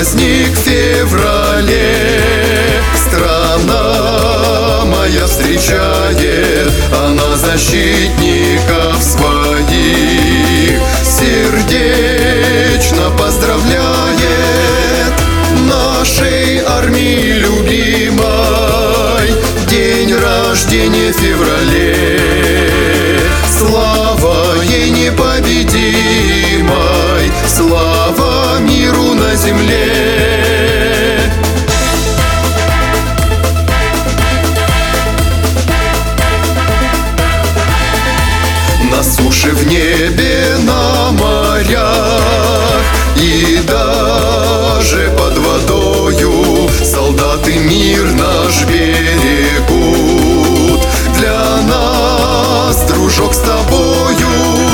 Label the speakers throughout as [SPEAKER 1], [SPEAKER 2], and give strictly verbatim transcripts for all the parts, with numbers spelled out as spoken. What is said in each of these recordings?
[SPEAKER 1] праздник в феврале страна моя встречает, она защитников своих сердечно поздравляет. Нашей армии любимой день рождения в феврале. Слава ей непобедимой, слава миру на земле. На суше, в небе, на морях и даже под водою солдаты мир наш берегут. Для нас, дружок, с тобою,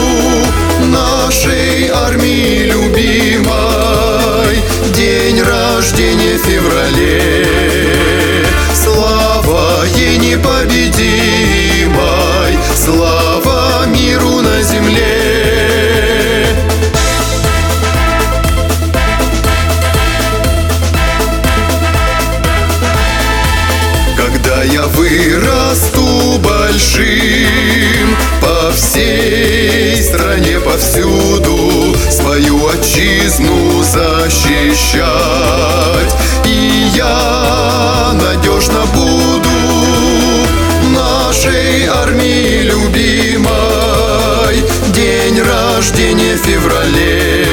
[SPEAKER 1] нашей армии любимой день рождения в феврале. Слава ей непобедимой, слава миру на земле. Когда я вырасту большим, по всей стране повсюду свою отчизну защищать, и я надежно буду нашей армии любимой день рождения в феврале.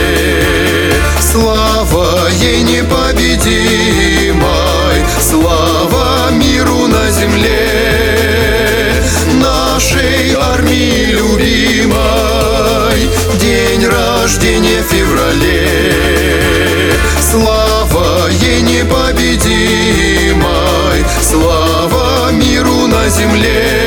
[SPEAKER 1] Слава ей непобедимой, слава миру на земле. Нашей армии любимой день рождения в феврале. Слава ей непобедимой, слава миру на земле.